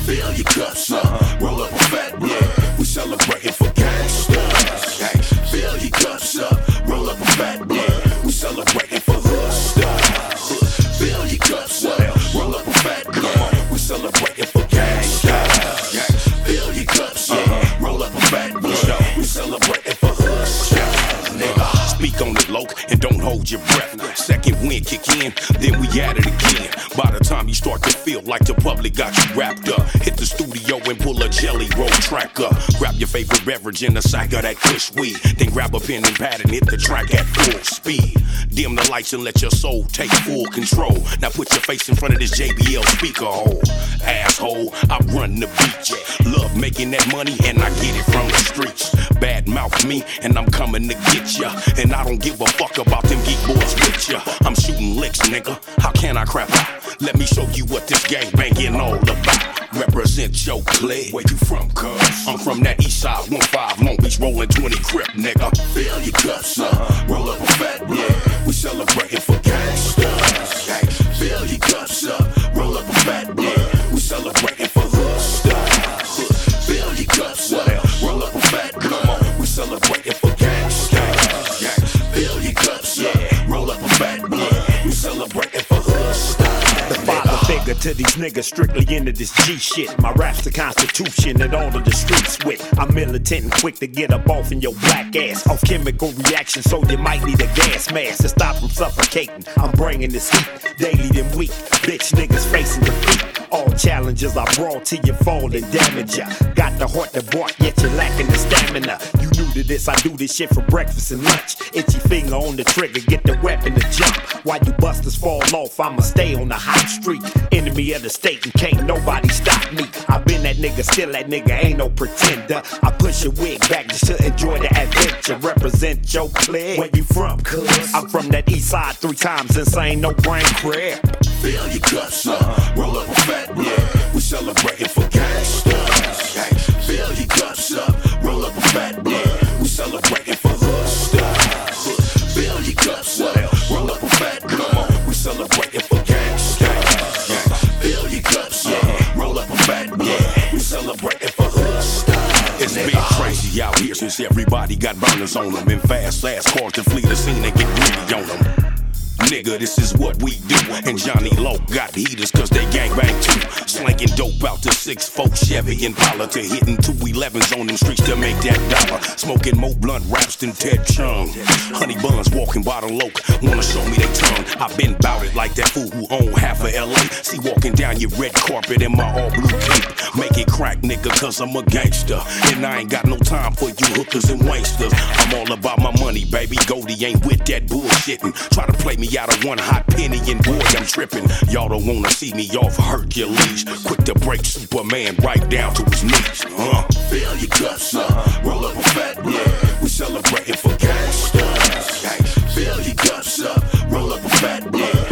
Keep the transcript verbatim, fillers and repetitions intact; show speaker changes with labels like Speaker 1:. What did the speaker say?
Speaker 1: Fill your cups up, roll up a fat blunt. We celebrating for gangsters. Hey, fill your cups up, roll up a fat blunt. We celebrating for hood stars. Fill your cups up, roll up a fat blunt. We celebrating for gangsters. Hey, fill your cups up, roll up a fat blunt. We celebrating for hood stars. Nigga,
Speaker 2: speak on it, Loke, and don't hold your breath. Second wind kick in, then we at it again. By the time you start to feel like the public got you wrapped up, hit the studio and pull a jelly roll track up. Grab your favorite beverage in the sack of that kush weed. Then grab a pen and pad and hit the track at full speed. Dim the lights and let your soul take full control. Now put your face in front of this J B L speaker hole. Asshole, I run the beat. Love making that money and I get it from the streets. Bad mouth me and I'm coming to get ya. And I don't give a fuck about them geek boys with ya. I'm shooting licks, nigga. How can I crap out? Let me show you what this gang banging all about. Represent your clique.
Speaker 1: Where you from, cuz?
Speaker 2: I'm from that east side, one five Long Beach, rolling twenty crip, nigga.
Speaker 1: Fill your cups up, roll up a fat blunt. We celebrating for gangsters. Hey, fill your cups up, roll up a fat blunt. We celebrating for hood stars. Fill your cups up, roll up a fat blunt. We celebrating for gangsters. Hey, fill your cups up, roll up a fat blunt. We celebrating for hood stars.
Speaker 3: The father figure to these niggas strictly into this G shit. My rap's the constitution that all of the streets with. I'm militant and quick to get up off in your black ass. Off chemical reaction, so you might need a gas mask to stop from suffocating. I'm bringing this heat daily than weak. Bitch niggas facing defeat. All challenges I brought to you fall and damage ya. Got the heart to bark, yet you're lacking the stamina. You new to this, I do this shit for breakfast and lunch. Itchy finger on the trigger, get the weapon to jump. While you busters fall off, I'ma stay on the hot streak. Enemy of the state and can't nobody stop me. I been that nigga, still that nigga, ain't no pretender. I push your wig back just to enjoy the adventure. Represent your clique. Where you from, cuz? I'm from that east side, three times insane, no brain crap.
Speaker 1: Fill your cups up, roll up a fat blunt. We celebrating for gangsters. Hey, fill your cups up, roll up a fat blunt. We celebrating for hood stars. Fill your cups up, roll up a fat blunt. We celebrating for gangsters. Fill your cups up, roll up a fat blunt. We celebrating for hood stars.
Speaker 2: It's been crazy out here since everybody got burners on them. And fast ass cars to flee the scene and get greedy on them. Nigga, this is what we do. And Johnny Loke got heaters cause they gangbang too. Slanking dope out to six four Chevy Impala to hitting two elevens on them streets to make that dollar. Smoking more blunt raps than Ted Chung. Honey buns walking by the Loke, wanna show me they tongue. I been bout it like that fool who own half of L A. See walking down your red carpet in my all blue cape. Make it crack, nigga, cause I'm a gangster. And I ain't got no time for you hookers and wanksters. I'm all about my money, baby. Goldie ain't with that bullshitting. Try to play me out of one hot penny and boy, I'm tripping. Y'all don't wanna see me off Hercules. Quick to break Superman right down to his knees. Uh.
Speaker 1: Fill your cups up, roll up a fat blunt. We celebrating for gangsters. Hey, fill your cups up, roll up a fat blunt.